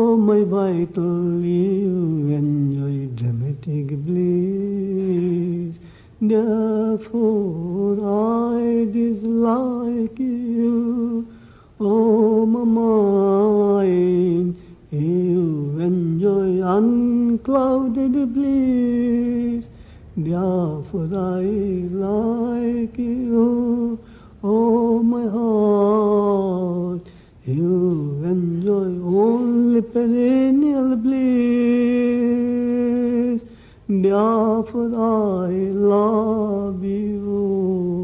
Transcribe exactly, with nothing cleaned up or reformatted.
my vital you enjoy dramatic bliss. Therefore I dislike you. Oh, my mind, you enjoy unclouded bliss. Therefore I like you. Oh, my heart, you enjoy only perennial bliss. Therefore I love you.